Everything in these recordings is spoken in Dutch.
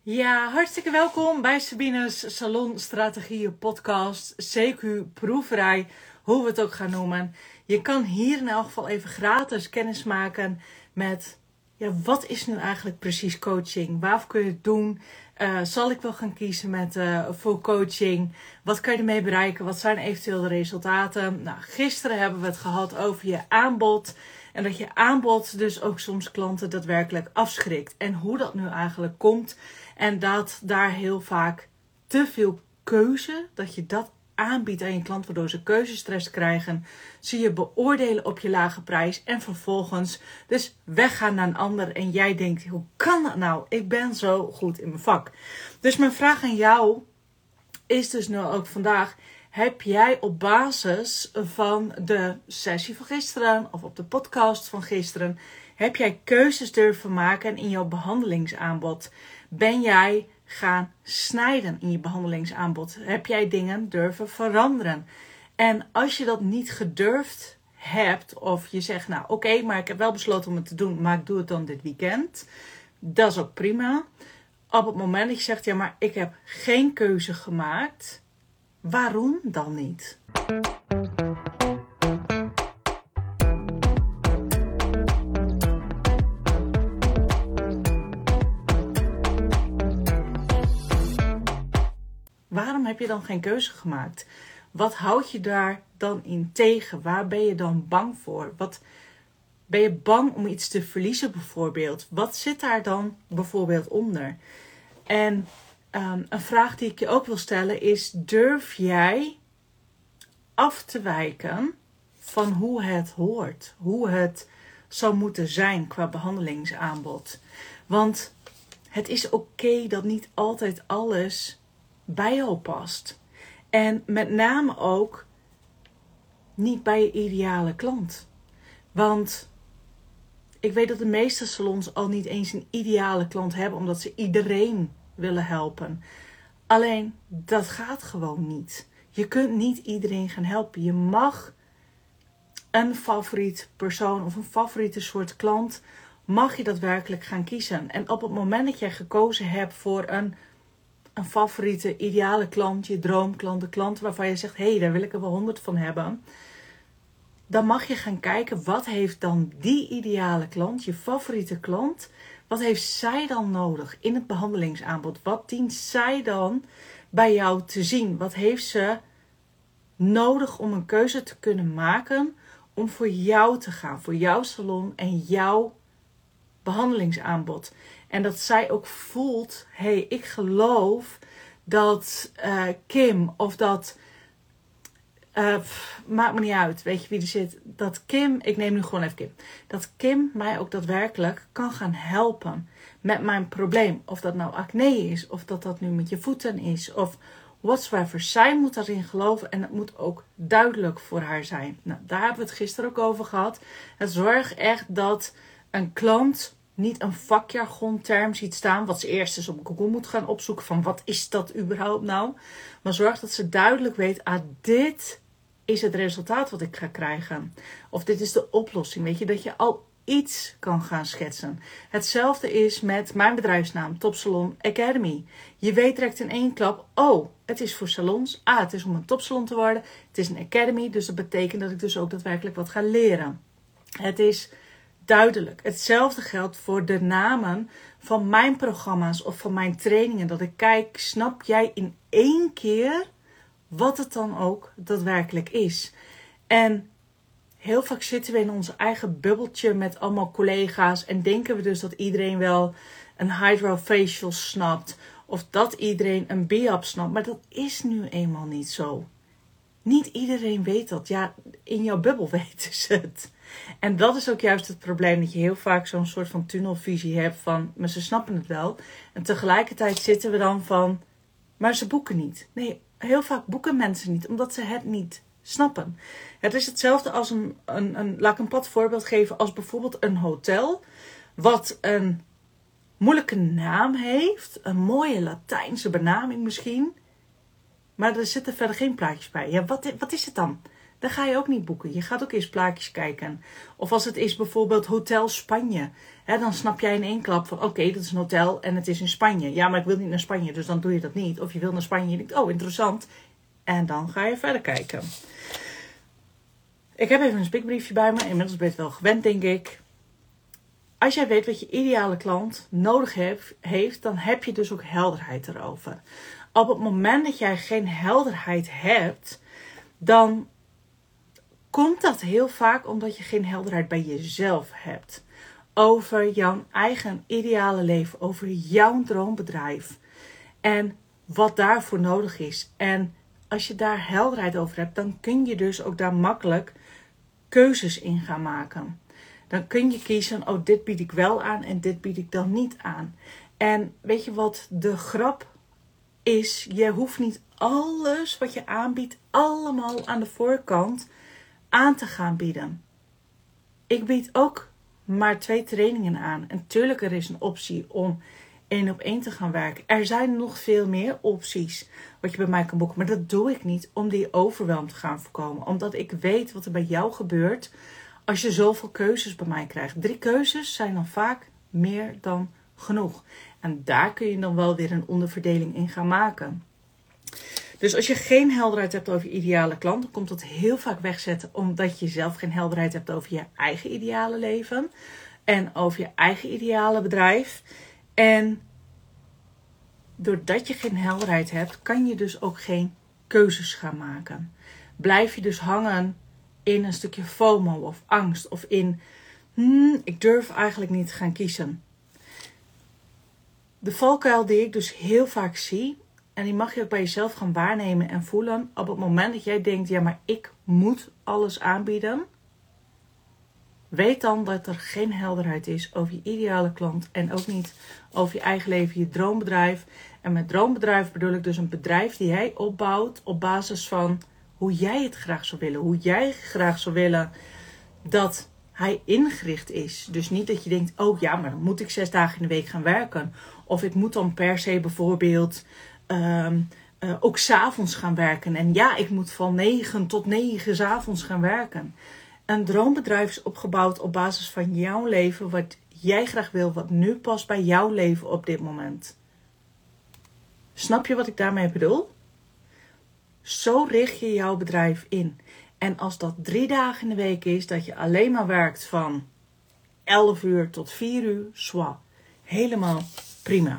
Ja, hartstikke welkom bij Sabine's Salon Strategieën podcast, CQ proeverij, hoe we het ook gaan noemen. Je kan hier in elk geval even gratis kennis maken met, wat is nu eigenlijk precies coaching? Waarvoor kun je het doen? Zal ik wel gaan kiezen met voor coaching? Wat kan je ermee bereiken? Wat zijn eventueel de resultaten? Nou, gisteren hebben we het gehad over je aanbod. En dat je aanbod dus ook soms klanten daadwerkelijk afschrikt. En hoe dat nu eigenlijk komt. En dat daar heel vaak te veel keuze, dat je dat aanbiedt aan je klant, waardoor ze keuzestress krijgen. Ze je beoordelen op je lage prijs en vervolgens dus weggaan naar een ander. En jij denkt, hoe kan dat nou? Ik ben zo goed in mijn vak. Dus mijn vraag aan jou is dus nu ook vandaag: heb jij op basis van de sessie van gisteren of op de podcast van gisteren, heb jij keuzes durven maken in jouw behandelingsaanbod? Ben jij gaan snijden in je behandelingsaanbod? Heb jij dingen durven veranderen? En als je dat niet gedurfd hebt, of je zegt, nou oké, maar ik heb wel besloten om het te doen, maar ik doe het dan dit weekend. Dat is ook prima. Op het moment dat je zegt, ja maar ik heb geen keuze gemaakt, waarom dan niet? Waarom heb je dan geen keuze gemaakt? Wat houd je daar dan in tegen? Waar ben je dan bang voor? Wat ben je bang om iets te verliezen bijvoorbeeld? Wat zit daar dan bijvoorbeeld onder? En een vraag die ik je ook wil stellen is: durf jij af te wijken van hoe het hoort? Hoe het zou moeten zijn qua behandelingsaanbod? Want het is oké dat niet altijd alles bij jou past. En met name ook niet bij je ideale klant. Want ik weet dat de meeste salons al niet eens een ideale klant hebben, omdat ze iedereen willen helpen. Alleen, dat gaat gewoon niet. Je kunt niet iedereen gaan helpen. Je mag een favoriet persoon of een favoriete soort klant, mag je daadwerkelijk gaan kiezen. En op het moment dat jij gekozen hebt voor een favoriete, ideale klant, je droomklant, de klant waarvan je zegt, hé, daar wil ik er wel 100 van hebben. Dan mag je gaan kijken, wat heeft dan die ideale klant, je favoriete klant, wat heeft zij dan nodig in het behandelingsaanbod? Wat dient zij dan bij jou te zien? Wat heeft ze nodig om een keuze te kunnen maken om voor jou te gaan, voor jouw salon en jouw behandelingsaanbod? En dat zij ook voelt, hé, ik geloof dat Kim of dat, maakt me niet uit, weet je wie er zit, dat Kim, ik neem nu gewoon even Kim, dat Kim mij ook daadwerkelijk kan gaan helpen met mijn probleem. Of dat nou acne is, of dat nu met je voeten is, of whatsoever. Zij moet daarin geloven en het moet ook duidelijk voor haar zijn. Nou, daar hebben we het gisteren ook over gehad. Het zorgt echt dat een klant niet een vakjargonterm ziet staan, wat ze eerst eens op Google moet gaan opzoeken van wat is dat überhaupt nou. Maar zorg dat ze duidelijk weet, dit is het resultaat wat ik ga krijgen. Of dit is de oplossing, weet je, dat je al iets kan gaan schetsen. Hetzelfde is met mijn bedrijfsnaam, Topsalon Academy. Je weet direct in één klap, het is voor salons. Het is om een topsalon te worden. Het is een academy, dus dat betekent dat ik dus ook daadwerkelijk wat ga leren. Het is duidelijk. Hetzelfde geldt voor de namen van mijn programma's of van mijn trainingen. Dat ik kijk, snap jij in één keer wat het dan ook daadwerkelijk is? En heel vaak zitten we in ons eigen bubbeltje met allemaal collega's en denken we dus dat iedereen wel een hydrofacial snapt of dat iedereen een biop snapt. Maar dat is nu eenmaal niet zo. Niet iedereen weet dat. Ja, in jouw bubbel weten ze het. En dat is ook juist het probleem, dat je heel vaak zo'n soort van tunnelvisie hebt van, maar ze snappen het wel. En tegelijkertijd zitten we dan van, maar ze boeken niet. Nee, heel vaak boeken mensen niet, omdat ze het niet snappen. Het is hetzelfde als laat ik een plat voorbeeld geven, als bijvoorbeeld een hotel, wat een moeilijke naam heeft, een mooie Latijnse benaming misschien, maar er zitten verder geen plaatjes bij. Ja, wat is het dan? dan ga je ook niet boeken. Je gaat ook eerst plaatjes kijken. Of als het is bijvoorbeeld Hotel Spanje. Dan snap jij in één klap van oké, dat is een hotel en het is in Spanje. Ja, maar ik wil niet naar Spanje, dus dan doe je dat niet. Of je wil naar Spanje en je denkt, oh interessant. En dan ga je verder kijken. Ik heb even een spikbriefje bij me. Inmiddels ben je het wel gewend, denk ik. Als jij weet wat je ideale klant nodig heeft, dan heb je dus ook helderheid erover. Op het moment dat jij geen helderheid hebt, dan komt dat heel vaak omdat je geen helderheid bij jezelf hebt. Over jouw eigen ideale leven, over jouw droombedrijf. En wat daarvoor nodig is. En als je daar helderheid over hebt, dan kun je dus ook daar makkelijk keuzes in gaan maken. Dan kun je kiezen, oh dit bied ik wel aan en dit bied ik dan niet aan. En weet je wat de grap is? Je hoeft niet alles wat je aanbiedt allemaal aan de voorkant aan te gaan bieden. Ik bied ook maar 2 trainingen aan. En tuurlijk, er is een optie om 1-op-1 te gaan werken. Er zijn nog veel meer opties wat je bij mij kan boeken. Maar dat doe ik niet om die overweldiging te gaan voorkomen. Omdat ik weet wat er bij jou gebeurt als je zoveel keuzes bij mij krijgt. 3 keuzes zijn dan vaak meer dan genoeg. En daar kun je dan wel weer een onderverdeling in gaan maken. Dus als je geen helderheid hebt over je ideale klant, dan komt dat heel vaak wegzetten omdat je zelf geen helderheid hebt over je eigen ideale leven en over je eigen ideale bedrijf. En doordat je geen helderheid hebt, kan je dus ook geen keuzes gaan maken. Blijf je dus hangen in een stukje FOMO of angst of in ik durf eigenlijk niet te gaan kiezen. De valkuil die ik dus heel vaak zie, en die mag je ook bij jezelf gaan waarnemen en voelen. Op het moment dat jij denkt, ja maar ik moet alles aanbieden. Weet dan dat er geen helderheid is over je ideale klant. En ook niet over je eigen leven, je droombedrijf. En met droombedrijf bedoel ik dus een bedrijf die jij opbouwt op basis van hoe jij het graag zou willen. Hoe jij graag zou willen dat hij ingericht is. Dus niet dat je denkt, oh ja, maar dan moet ik 6 dagen in de week gaan werken. Of ik moet dan per se bijvoorbeeld ook 's avonds gaan werken. En ja, ik moet van 9 tot 9 's avonds gaan werken. Een droombedrijf is opgebouwd op basis van jouw leven. Wat jij graag wil. Wat nu past bij jouw leven op dit moment. Snap je wat ik daarmee bedoel? Zo richt je jouw bedrijf in. En als dat 3 dagen in de week is. Dat je alleen maar werkt van 11 uur tot 4 uur. Zwaar. Helemaal prima.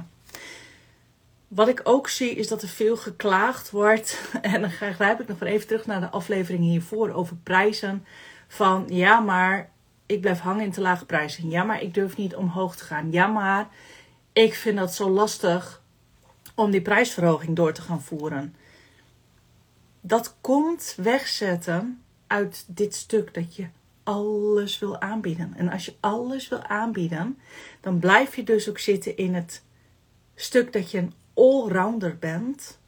Wat ik ook zie is dat er veel geklaagd wordt. En dan grijp ik nog wel even terug naar de aflevering hiervoor over prijzen. Van ja, maar ik blijf hangen in te lage prijzen. Ja, maar ik durf niet omhoog te gaan. Ja, maar ik vind dat zo lastig om die prijsverhoging door te gaan voeren. Dat komt wegzetten uit dit stuk dat je alles wil aanbieden. En als je alles wil aanbieden, dan blijf je dus ook zitten in het stuk dat je een allrounder bent.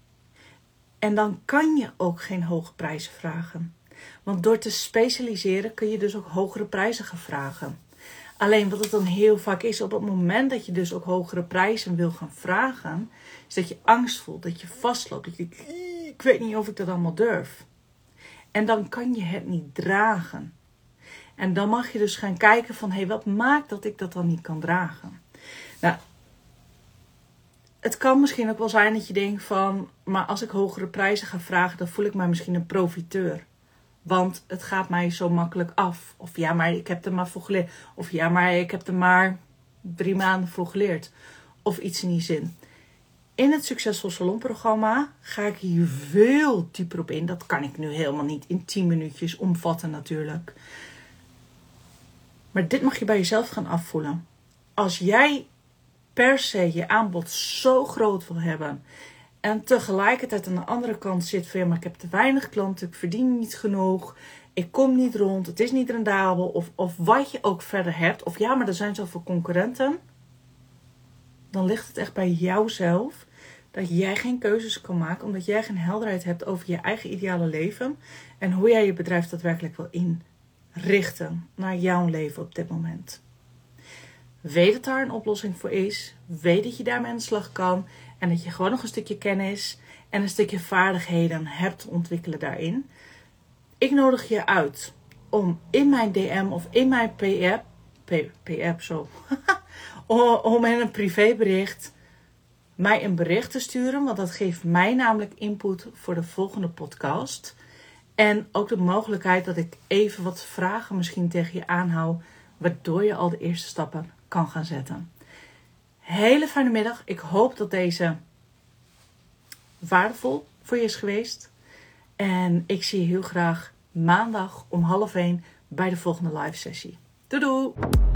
En dan kan je ook geen hoge prijzen vragen. Want door te specialiseren kun je dus ook hogere prijzen gaan vragen. Alleen wat het dan heel vaak is, op het moment dat je dus ook hogere prijzen wil gaan vragen, is dat je angst voelt, dat je vastloopt. Dat je denkt, ik weet niet of ik dat allemaal durf. En dan kan je het niet dragen. En dan mag je dus gaan kijken van, hé, wat maakt dat ik dat dan niet kan dragen? Nou, het kan misschien ook wel zijn dat je denkt van, maar als ik hogere prijzen ga vragen, dan voel ik mij misschien een profiteur. Want het gaat mij zo makkelijk af. Of ja, maar ik heb er maar voor geleerd. Of ja, maar ik heb er maar 3 maanden voor geleerd. Of iets in die zin. In het Succesvol Salonprogramma ga ik hier veel dieper op in. Dat kan ik nu helemaal niet in 10 minuutjes omvatten natuurlijk. Maar dit mag je bij jezelf gaan afvoelen. Als jij per se je aanbod zo groot wil hebben. En tegelijkertijd aan de andere kant zit van ja, maar ik heb te weinig klanten. Ik verdien niet genoeg. Ik kom niet rond. Het is niet rendabel. Of wat je ook verder hebt. Of ja, maar er zijn zoveel concurrenten. Dan ligt het echt bij jouzelf. Dat jij geen keuzes kan maken. Omdat jij geen helderheid hebt over je eigen ideale leven. En hoe jij je bedrijf daadwerkelijk wil inrichten. Naar jouw leven op dit moment. Weet dat daar een oplossing voor is. Weet dat je daarmee aan de slag kan. En dat je gewoon nog een stukje kennis en een stukje vaardigheden hebt te ontwikkelen daarin. Ik nodig je uit om in mijn DM of in mijn om in een privébericht mij een bericht te sturen. Want dat geeft mij namelijk input voor de volgende podcast. En ook de mogelijkheid dat ik even wat vragen misschien tegen je aanhoud. Waardoor je al de eerste stappen kan gaan zetten. Hele fijne middag. Ik hoop dat deze waardevol voor je is geweest. En ik zie je heel graag maandag om 12:30 bij de volgende live sessie. Doei doei!